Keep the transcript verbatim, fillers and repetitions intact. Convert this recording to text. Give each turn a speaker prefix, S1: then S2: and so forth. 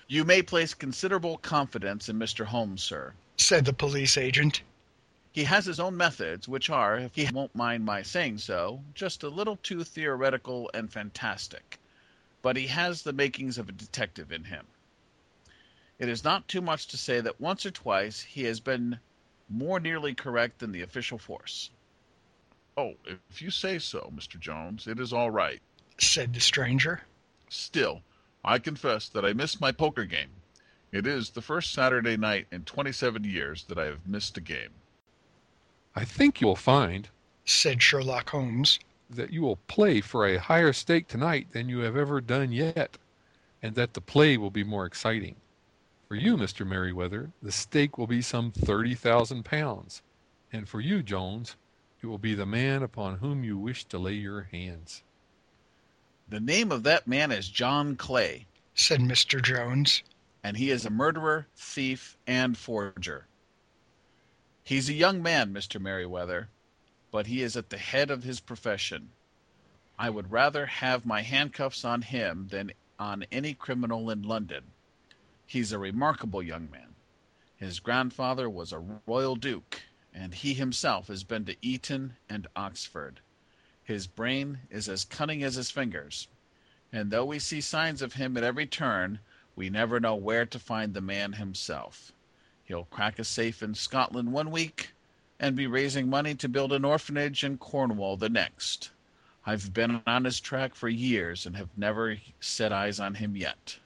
S1: You may place considerable confidence in Mister Holmes, sir.
S2: said the police agent.
S1: He has his own methods, which are, if he won't mind my saying so, just a little too theoretical and fantastic. But he has the makings of a detective in him. It is not too much to say that once or twice he has been more nearly correct than the official force.
S3: Oh, if you say so, Mister Jones, it is all right,
S2: said the stranger.
S3: Still, I confess that I missed my poker game. It is the first Saturday night in twenty-seven years that I have missed a game.
S4: I think you will find,
S2: said Sherlock Holmes,
S4: that you will play for a higher stake tonight than you have ever done yet, and that the play will be more exciting. For you, Mister Merryweather, the stake will be some thirty thousand pounds, and for you, Jones, it will be the man upon whom you wish to lay your hands.
S1: The name of that man is John Clay,
S2: said Mister Jones,
S1: and he is a murderer, thief, and forger. He's a young man, Mister Merryweather, but he is at the head of his profession. I would rather have my handcuffs on him than on any criminal in London. He's a remarkable young man. His grandfather was a royal duke, and he himself has been to Eton and Oxford. His brain is as cunning as his fingers, and though we see signs of him at every turn, we never know where to find the man himself. He'll crack a safe in Scotland one week, and be raising money to build an orphanage in Cornwall the next. I've been on his track for years and have never set eyes on him yet.